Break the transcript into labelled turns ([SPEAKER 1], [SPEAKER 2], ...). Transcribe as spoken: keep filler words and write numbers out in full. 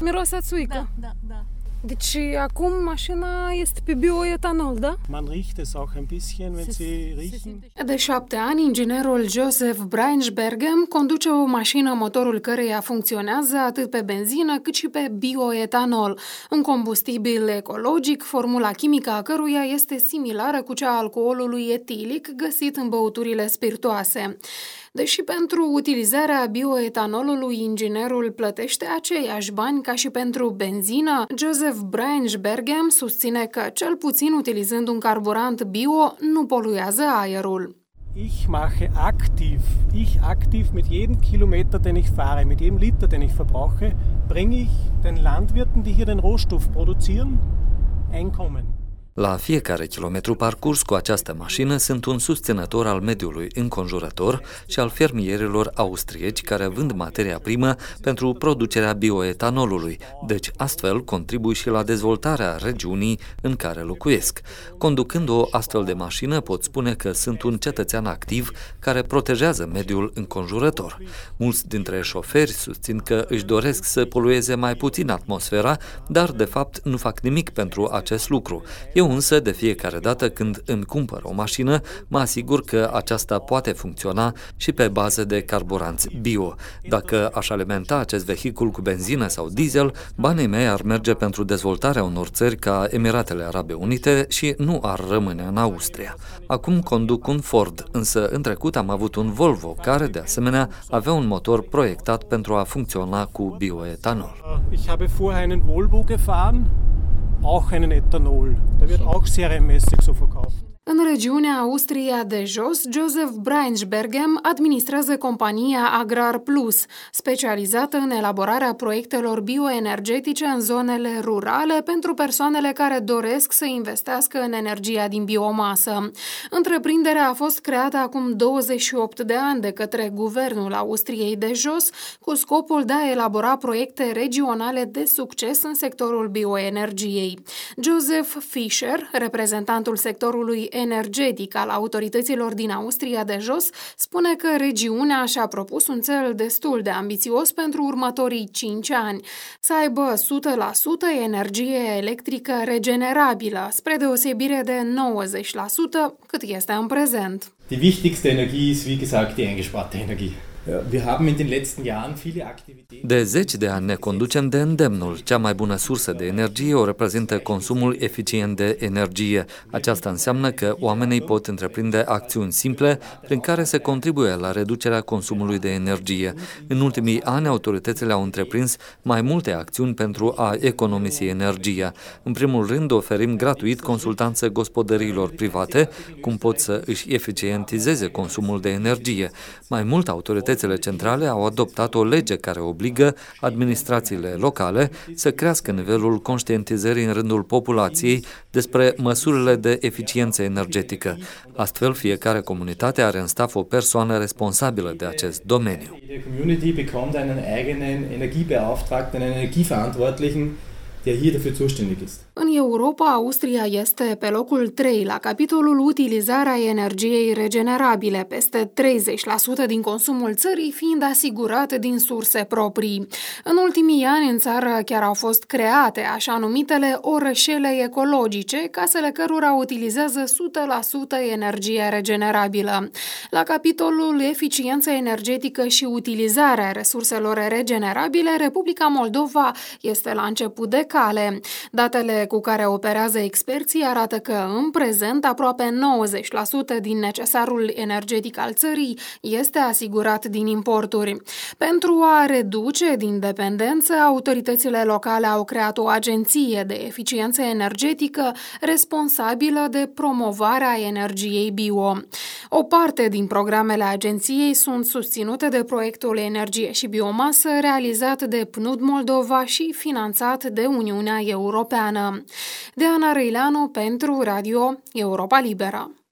[SPEAKER 1] Miroase a țuică.
[SPEAKER 2] Da, da, da.
[SPEAKER 1] Deci acum mașina este pe bioetanol, da?
[SPEAKER 3] Man riecht es auch ein bisschen, wenn Sie riechen.
[SPEAKER 1] De șapte ani, inginerul Joseph Brainsbergem conduce o mașină motorul căreia funcționează atât pe benzină cât și pe bioetanol, un combustibil ecologic, formula chimică a căruia este similară cu cea a alcoolului etilic găsit în băuturile spiritoase. Deși pentru utilizarea bioetanolului inginerul plătește aceiași bani ca și pentru benzină, Joseph Brainsbergem susține că, cel puțin utilizând un carburant bio, nu poluează aerul.
[SPEAKER 3] Ich mache aktiv, ich aktiv mit jedem Kilometer, den ich fahre, mit jedem Liter, den ich verbrauche, bringe ich den Landwirten, die hier den Rohstoff produzieren, Einkommen.
[SPEAKER 4] La fiecare kilometru parcurs cu această mașină sunt un susținător al mediului înconjurător și al fermierilor austrieci care vând materia primă pentru producerea bioetanolului, deci astfel contribui și la dezvoltarea regiunii în care locuiesc. Conducând o astfel de mașină pot spune că sunt un cetățean activ care protejează mediul înconjurător. Mulți dintre șoferi susțin că își doresc să polueze mai puțin atmosfera, dar de fapt nu fac nimic pentru acest lucru. Eu însă, de fiecare dată când îmi cumpăr o mașină, mă asigur că aceasta poate funcționa și pe bază de carburanți bio. Dacă aș alimenta acest vehicul cu benzină sau diesel, banii mei ar merge pentru dezvoltarea unor țări ca Emiratele Arabe Unite și nu ar rămâne în Austria. Acum conduc un Ford, însă în trecut am avut un Volvo, care de asemenea avea un motor proiectat pentru a funcționa cu bioetanol.
[SPEAKER 3] Ich habe vorher einen Volvo gefahren. Auch einen Ethanol. Der wird auch serienmäßig so verkauft.
[SPEAKER 1] În regiunea Austria de Jos, Joseph Brainsbergem administrează compania Agrar Plus, specializată în elaborarea proiectelor bioenergetice în zonele rurale pentru persoanele care doresc să investească în energia din biomasă. Întreprinderea a fost creată acum douăzeci și opt de ani de către Guvernul Austriei de Jos, cu scopul de a elabora proiecte regionale de succes în sectorul bioenergiei. Joseph Fischer, reprezentantul sectorului energetic al autorităților din Austria de Jos, spune că regiunea și-a propus un cel destul de ambițios pentru următorii cinci ani, să aibă o sută la sută energie electrică regenerabilă, spre deosebire de nouăzeci la sută cât este în prezent.
[SPEAKER 5] Die wichtigste Energie ist, wie gesagt, die eingesparte Energie. Wir haben in den letzten Jahren viele Aktivitäten.
[SPEAKER 4] De zeci de ani ne conducem de îndemnul. Cea mai bună sursă de energie o reprezintă consumul eficient de energie. Aceasta înseamnă că oamenii pot întreprinde acțiuni simple prin care se contribuie la reducerea consumului de energie. În ultimii ani, autoritățile au întreprins mai multe acțiuni pentru a economisi energia. În primul rând, oferim gratuit consultanță gospodăriilor private, cum pot să își eficientizeze consumul de energie. Mai mult, autoritățile centrale au adoptat o lege care obligă administrațiile locale să crească nivelul conștientizării în rândul populației despre măsurile de eficiență energetică. Astfel, fiecare comunitate are în staff o persoană responsabilă de acest domeniu.
[SPEAKER 5] Jede Community bekommt einen eigenen Energiebeauftragten, einen Energieverantwortlichen, der hier dafür zuständig ist.
[SPEAKER 1] În Europa, Austria este pe locul trei la capitolul utilizarea energiei regenerabile, peste treizeci la sută din consumul țării fiind asigurat din surse proprii. În ultimii ani, în țară chiar au fost create așa numitele orășele ecologice, casele cărora utilizează o sută la sută energie regenerabilă. La capitolul eficiență energetică și utilizarea resurselor regenerabile, Republica Moldova este la început de cale. Datele cu care operează experții arată că, în prezent, aproape nouăzeci la sută din necesarul energetic al țării este asigurat din importuri. Pentru a reduce din dependență, autoritățile locale au creat o agenție de eficiență energetică responsabilă de promovarea energiei bio. O parte din programele agenției sunt susținute de proiectul Energie și Biomasă, realizat de P N U D Moldova și finanțat de Uniunea Europeană. Deana Răileanu pentru Radio Europa Liberă.